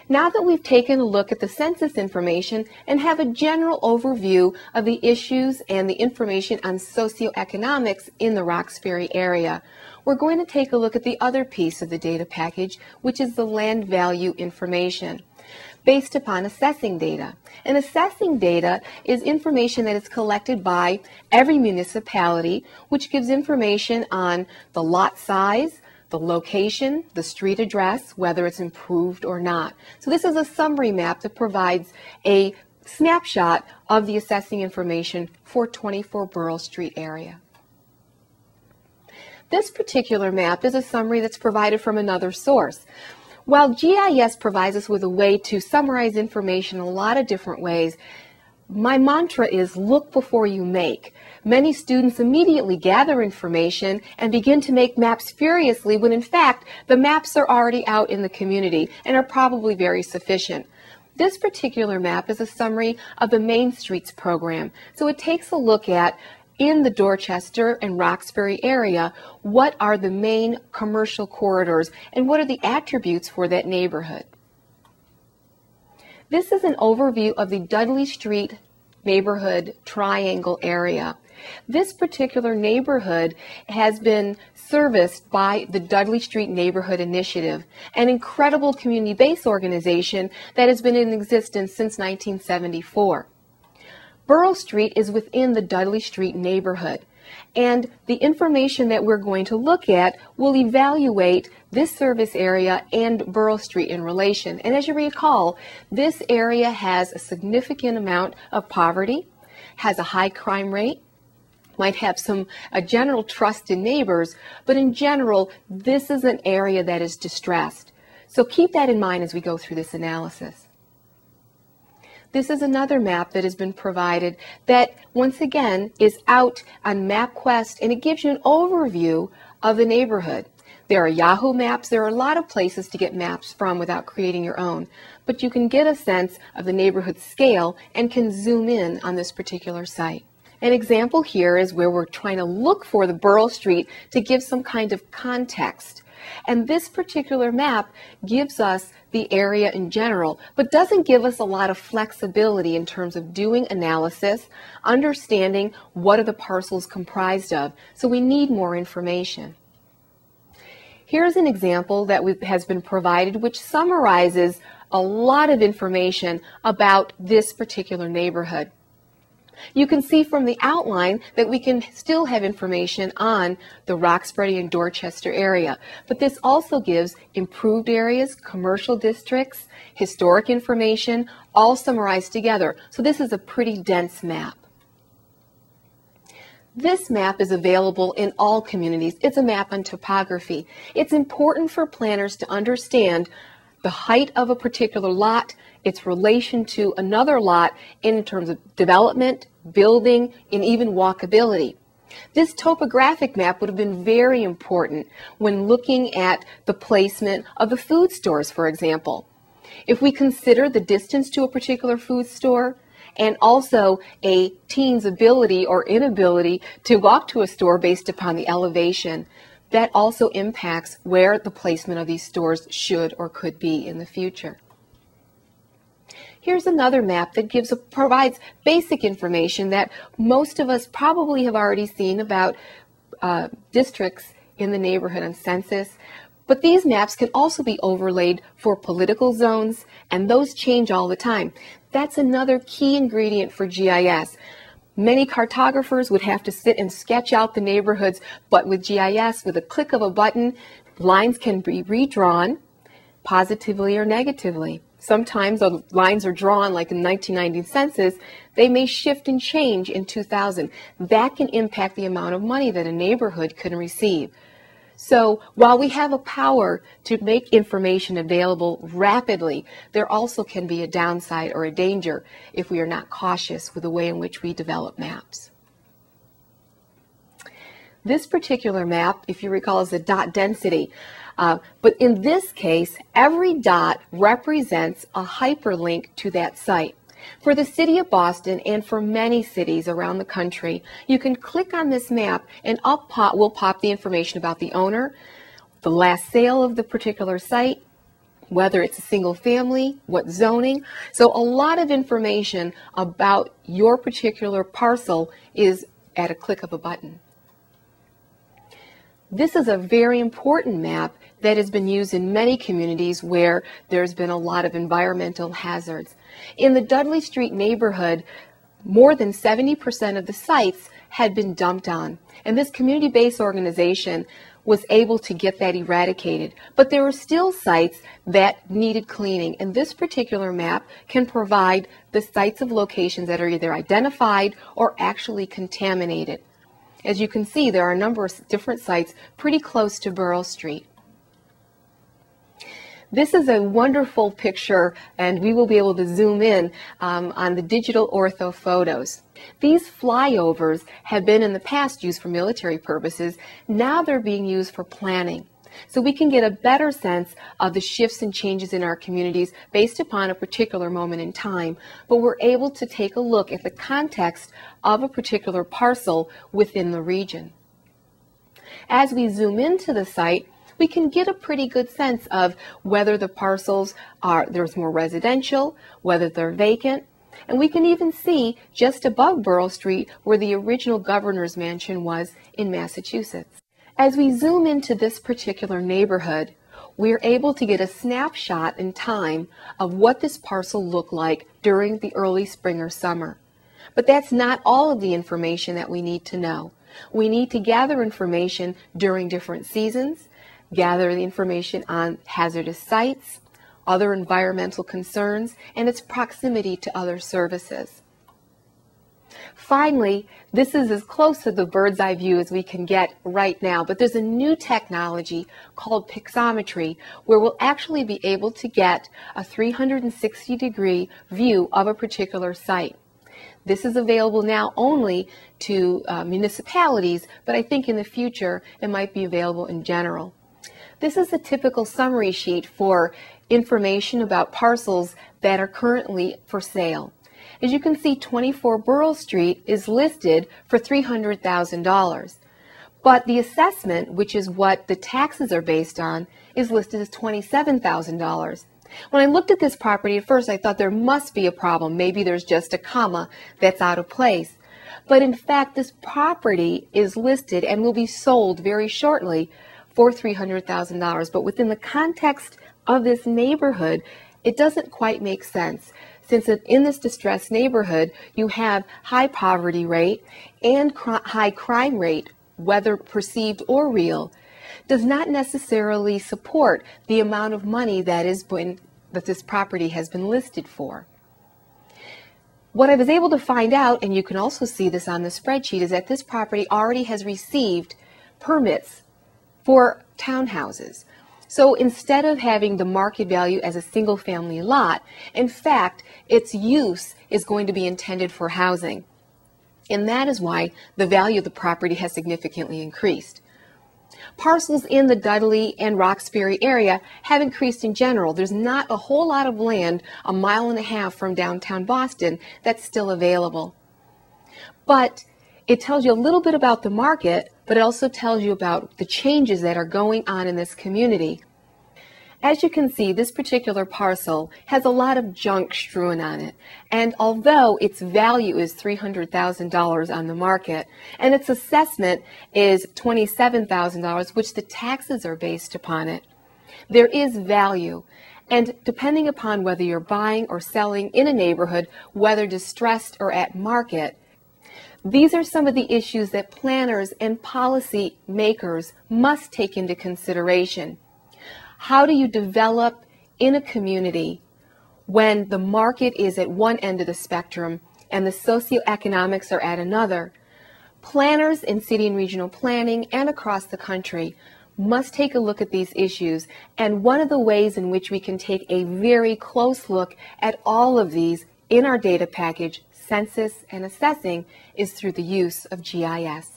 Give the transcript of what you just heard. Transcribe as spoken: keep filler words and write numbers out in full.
Now that we've taken a look at the census information and have a general overview of the issues and the information on socioeconomics in the Roxbury area, we're going to take a look at the other piece of the data package, which is the land value information based upon assessing data. And assessing data is information that is collected by every municipality, which gives information on the lot size, the location, the street address, whether it's improved or not. So this is a summary map that provides a snapshot of the assessing information for twenty-four Burrell Street area. This particular map is a summary that's provided from another source. While G I S provides us with a way to summarize information in a lot of different ways, my mantra is look before you make. Many students immediately gather information and begin to make maps furiously when in fact the maps are already out in the community and are probably very sufficient. This particular map is a summary of the Main Streets program, so it takes a look at in the Dorchester and Roxbury area, what are the main commercial corridors and what are the attributes for that neighborhood. This is an overview of the Dudley Street neighborhood triangle area. This particular neighborhood has been serviced by the Dudley Street Neighborhood Initiative, an incredible community-based organization that has been in existence since nineteen seventy-four. Burrell Street is within the Dudley Street neighborhood, and the information that we're going to look at will evaluate this service area and Burrell Street in relation. And as you recall, this area has a significant amount of poverty, has a high crime rate, might have some a general trust in neighbors, but in general, this is an area that is distressed. So keep that in mind as we go through this analysis. This is another map that has been provided that, once again, is out on MapQuest, and it gives you an overview of the neighborhood. There are Yahoo Maps. There are a lot of places to get maps from without creating your own, but you can get a sense of the neighborhood scale and can zoom in on this particular site. An example here is where we're trying to look for the Burrell Street to give some kind of context. And this particular map gives us the area in general, but doesn't give us a lot of flexibility in terms of doing analysis, understanding what are the parcels comprised of. So we need more information. Here's an example that has been provided which summarizes a lot of information about this particular neighborhood. You can see from the outline that we can still have information on the Roxbury and Dorchester area, but this also gives improved areas, commercial districts, historic information, all summarized together. So this is a pretty dense map. This map is available in all communities. It's a map on topography. It's important for planners to understand the height of a particular lot, its relation to another lot in terms of development, building, and even walkability. This topographic map would have been very important when looking at the placement of the food stores, for example. If we consider the distance to a particular food store and also a teen's ability or inability to walk to a store based upon the elevation, that also impacts where the placement of these stores should or could be in the future. Here's another map that gives a, provides basic information that most of us probably have already seen about uh, districts in the neighborhood on census. But these maps can also be overlaid for political zones, and those change all the time. That's another key ingredient for G I S. Many cartographers would have to sit and sketch out the neighborhoods, but with G I S, with a click of a button, lines can be redrawn positively or negatively. Sometimes the lines are drawn like in the nineteen ninety census. They may shift and change in two thousand. That can impact the amount of money that a neighborhood can receive. So while we have a power to make information available rapidly, there also can be a downside or a danger if we are not cautious with the way in which we develop maps. This particular map, if you recall, is a dot density. Uh, but in this case, every dot represents a hyperlink to that site. For the city of Boston and for many cities around the country, you can click on this map and up pop, will pop the information about the owner, the last sale of the particular site, whether it's a single family, what zoning. So a lot of information about your particular parcel is at a click of a button. This is a very important map that has been used in many communities where there's been a lot of environmental hazards. In the Dudley Street neighborhood, more than seventy percent of the sites had been dumped on, and this community-based organization was able to get that eradicated. But there were still sites that needed cleaning, and this particular map can provide the sites of locations that are either identified or actually contaminated. As you can see, there are a number of different sites pretty close to Borough Street. This is a wonderful picture, and we will be able to zoom in um, on the digital ortho photos. These flyovers have been in the past used for military purposes. Now they're being used for planning. So we can get a better sense of the shifts and changes in our communities based upon a particular moment in time, but we're able to take a look at the context of a particular parcel within the region. As we zoom into the site, we can get a pretty good sense of whether the parcels are, there's more residential, whether they're vacant, and we can even see just above Borough Street where the original governor's mansion was in Massachusetts. As we zoom into this particular neighborhood, we're able to get a snapshot in time of what this parcel looked like during the early spring or summer. But that's not all of the information that we need to know. We need to gather information during different seasons, gather the information on hazardous sites, other environmental concerns, and its proximity to other services. Finally, this is as close to the bird's eye view as we can get right now, but there's a new technology called pixometry where we'll actually be able to get a three hundred sixty degree view of a particular site. This is available now only to uh, municipalities, but I think in the future it might be available in general. This is a typical summary sheet for information about parcels that are currently for sale. As you can see, twenty-four Borough Street is listed for three hundred thousand dollars, but the assessment, which is what the taxes are based on, is listed as twenty-seven thousand dollars. When I looked at this property at first, I thought there must be a problem. Maybe there's just a comma that's out of place. But in fact, this property is listed and will be sold very shortly for three hundred thousand dollars. But within the context of this neighborhood, it doesn't quite make sense. Since in this distressed neighborhood, you have high poverty rate and cr- high crime rate, whether perceived or real, does not necessarily support the amount of money that is been, that this property has been listed for. What I was able to find out, and you can also see this on the spreadsheet, is that this property already has received permits for townhouses. So instead of having the market value as a single family lot, in fact, its use is going to be intended for housing. And that is why the value of the property has significantly increased. Parcels in the Dudley and Roxbury area have increased in general. There's not a whole lot of land a mile and a half from downtown Boston that's still available. But it tells you a little bit about the market, but it also tells you about the changes that are going on in this community. As you can see, this particular parcel has a lot of junk strewn on it, and although its value is three hundred thousand dollars on the market, and its assessment is twenty-seven thousand dollars, which the taxes are based upon it, there is value. And depending upon whether you're buying or selling in a neighborhood, whether distressed or at market, these are some of the issues that planners and policy makers must take into consideration. How do you develop in a community when the market is at one end of the spectrum and the socioeconomics are at another? Planners in city and regional planning and across the country must take a look at these issues, and one of the ways in which we can take a very close look at all of these in our data package, Census and Assessing, is through the use of G I S.